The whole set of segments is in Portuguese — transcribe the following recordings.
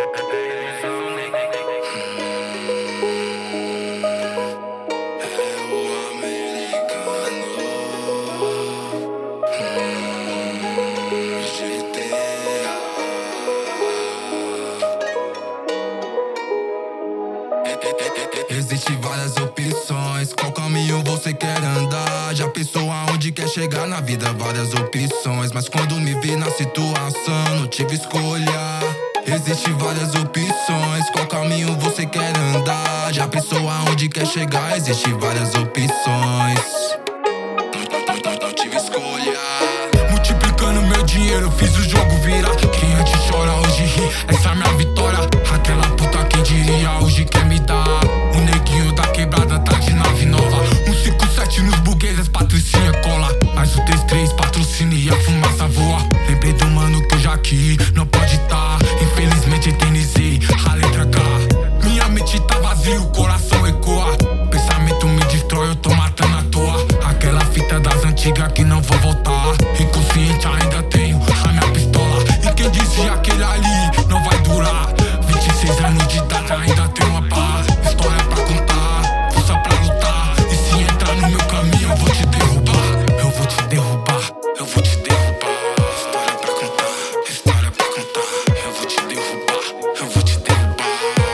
Existem várias opções, qual caminho você quer andar? Já pensou aonde quer chegar na vida? Várias opções, mas quando me vi na situação não tive escolha. Existem várias opções, qual caminho você quer andar? Já pensou aonde quer chegar? Existem várias opções, não tive escolha. Multiplicando meu dinheiro, eu fiz o jogo virar. Quem antes chora hoje ri, essa é minha vitória. Aquela puta quem diria hoje quer me dar. O neguinho da quebrada tá de nave nova. 157 nos burgueses, patricinha cola. Mas o 33 patrocina e a fumaça voa. Lembrei do mano que eu já aqui não pode tá. Infelizmente eternizei a letra K. Minha mente tá vazia, o coração ecoa. Pensamento me destrói, eu tô matando à toa. Aquela fita das antigas que não vou voltar. Inconsciente ainda tenho a minha pistola. E quem disse aquele ali não vai durar? 26 anos de idade ainda tenho uma pá. História pra contar, força pra lutar. E se entrar no meu caminho eu vou te derrubar. Eu vou te derrubar, eu vou te derrubar. História pra contar, história pra contar. Eu vou te derrubar, eu vou te derrubar.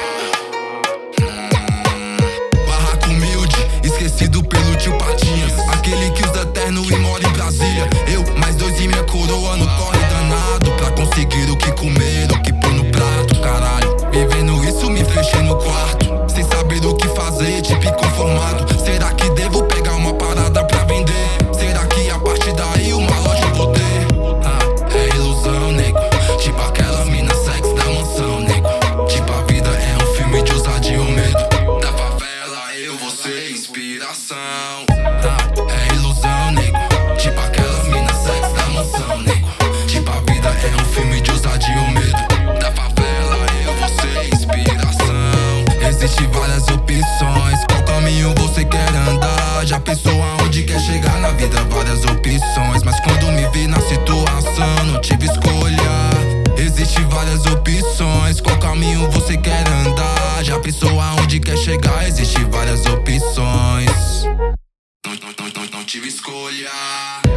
Barraco humilde, esquecido pelo tio Patinhas. Aquele que usa terno e mora em Brasília. Eu, mais dois e minha coroa no corre danado. Pra conseguir o que comer, o que pôr no prato, caralho. Vivendo isso me fechei no quarto, sem saber o que fazer, tipo inconformado. Será que devo pegar uma parada pra vender? Será que a partir daí uma loja eu vou ter? Ah, é ilusão, nego. Tipo aquelas minas sexy da mansão, nego. Tipo a vida é um filme de ousadia ou medo. Da favela eu vou ser inspiração. Ah, é ilusão, nego. Tipo aquelas minas sexy da mansão, nego. Tipo a vida é um filme de ousadia ou medo. Da favela eu vou ser inspiração. Existem várias opções, qual caminho você quer andar? Já pensou aonde quer chegar na vida? Várias opções, mas quando me vi na situação não tive escolha. Existem várias opções, qual caminho você quer andar? Já pensou aonde quer chegar? Existem várias opções, não tive escolha.